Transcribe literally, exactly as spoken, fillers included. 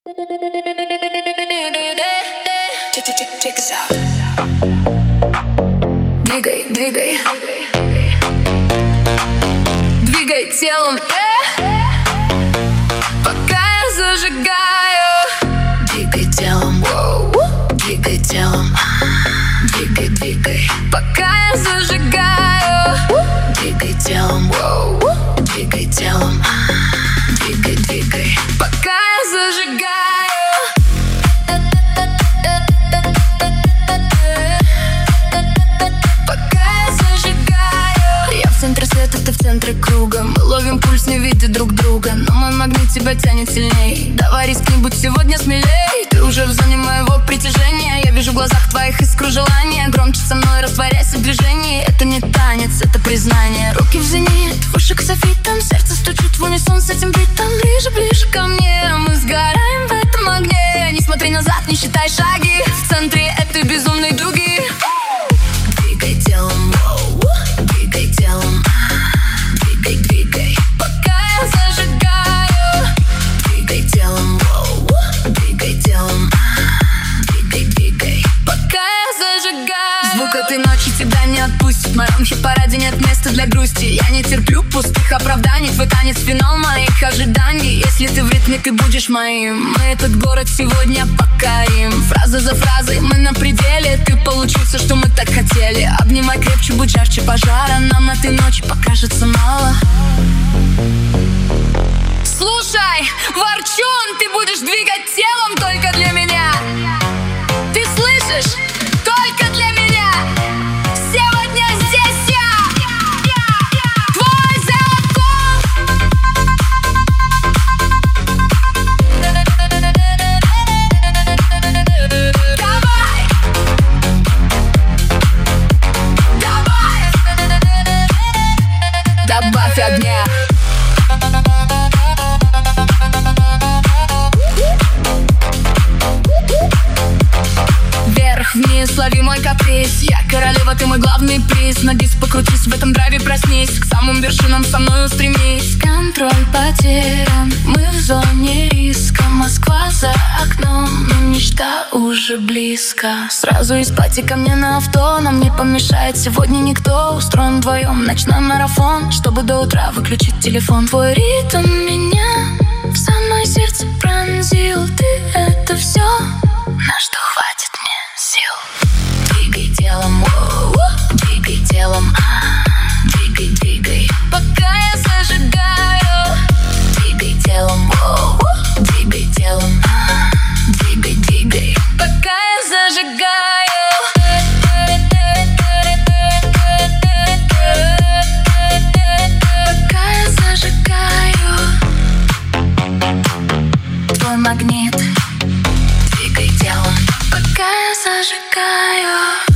Двигай, двигай, двигай телом, пока я зажигаю. Двигай телом, двигай телом, двигай, двигай, пока я зажигаю. Двигай телом, двигай телом, двигай, двигай, пока я зажигаю. В центре света, ты в центре круга. Мы ловим пульс, не видя друг друга, но мой магнит тебя тянет сильней. Давай рискни, будь сегодня смелей. Ты уже в зоне моего притяжения. Я вижу в глазах твоих искру желания. Громче со мной растворяйся в движении. Это не танец, это признание. Руки в зенит, уши к софитам. Сердце стучит в унисон с этим битом. Ближе, ближе ко мне, мы сгораем в этом огне. Не смотри назад, не считай шаги. В центре этой безумной дуги. Двигай телом, двигай телом, двигай, двигай, пока я зажигаю. Двигай телом, двигай телом, двигай, двигай, пока я зажигаю. Звук этой ночи тебя не отпустит. В моем хит-параде нет места для грусти. Я не терплю пустых оправданий. Твой танец — финал моих ожиданий. Если ты в ритме, ты будешь моим. Мы этот город сегодня покорим. Фраза за фразой мы на пределе. Ты получил все, что мы так хотели. Обнимай крепче, будь жарче пожара. Нам этой ночи покажется мало. Слушай, ворчун, ты будешь двигать телом только для меня. Ты слышишь? Только для меня. Сегодня здесь я, твой закон. Давай, давай, добавь огня. Вниз, лови мой каприз. Я королева, ты мой главный приз. На диск покрутись, в этом драйве проснись. К самым вершинам со мной устремись. Контроль потерян, мы в зоне риска. Москва за окном, но мечта уже близко. Сразу из пати ко мне на авто. Нам не помешает сегодня никто. Устроим вдвоем ночной марафон, чтобы до утра выключить телефон. Твой ритм меня в самое сердце пронзил. Ты — это все, на что хватит мне сил. Двигай телом, двигай телом, двигай, двигай, пока я зажигаю. Двигай телом, двигай телом, двигай, двигай, пока я зажигаю. Пока я зажигаю. Твой магнит, двигай телом, пока я зажигаю.